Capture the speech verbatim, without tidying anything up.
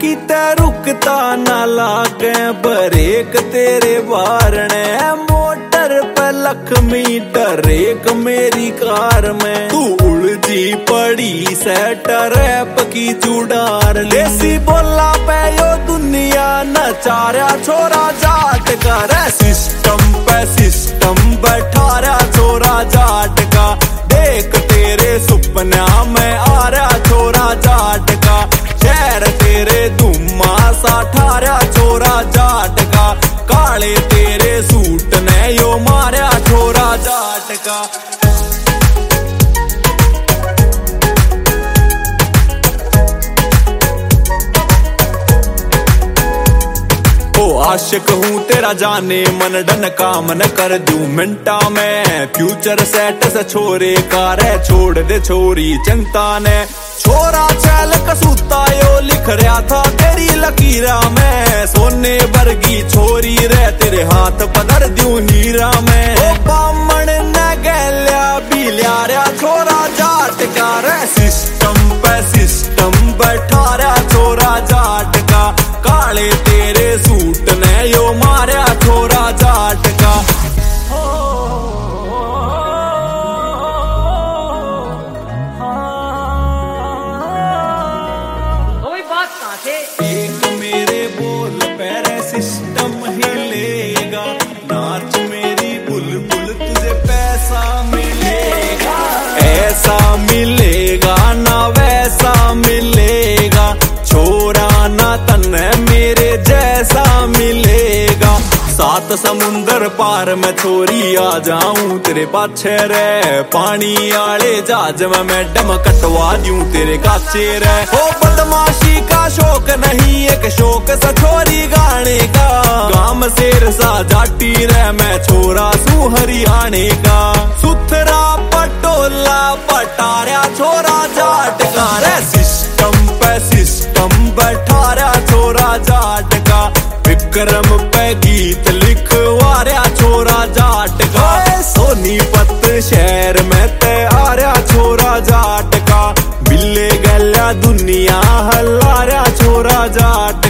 किते रुकता ना लागे ब्रेक तेरे बारने मोटर पे लख मीटर एक मेरी कार में तू उलझी पड़ी से ट्रैप की चुड़ार लेसी बोला पे यो दुनिया नचारा छोरा जाट का रे सिस्टम पे सिस्टम बैठा रहा छोरा जाट का देख तेरे सुपना में आ रहा छोरा जाट का शहर तेरे धुम्मा सा ठारा छोरा जाट का काले तेरे सूट ने यो मारा छोरा जाट का। आशिक हूँ तेरा जाने मन डन का मन कर दूं मिंटा में फ्यूचर सेट से छोरे का रे छोड़ दे छोरी चिंता ने छोरा चैल कसूता यो लिख रहा था तेरी लकीरा में सोने वर्गी छोरी रे तेरे हाथ पकड़ दूं हीरा में ओ बामण न गैल्या बिल्या रे छोरा जाट का रे सिस्टम पे सिस्टम बैठा रहा छोरा जाट का काले तेरे सूट ने यो मारा छोरा जाट का। कोई बात कहाँ थे? एक मेरे बोल पैरे सिस्टम हिलेगा नाच मेरी बुलबुल तुझे पैसा मिलेगा ऐसा मिलेगा ना वैसा मिलेगा छोरा ना तन्ने मेरे जैसा मिलेगा सात समुंदर पार में छोरी आ जाऊं तेरे पाछे रे पानी आले जहाज में मैडम कटवा दूं तेरे काचे रे ओ बदमाशी का शौक नहीं एक शौक सा छोरी गाने का गाम शेर सा जाटी रे मैं छोरा सू हरियाणे का सुथरा पटोला पटारा छोरा जाट का रे सिस्टम पे सिस्टम बैठा रहा छोरा जाट का विक्रम पे गीत लिखवा रहा छोरा जाट का सोनीपत शहर में ते आ रहा छोरा जाट का बिल्ले गला दुनिया हल्ला रहा छोरा जाट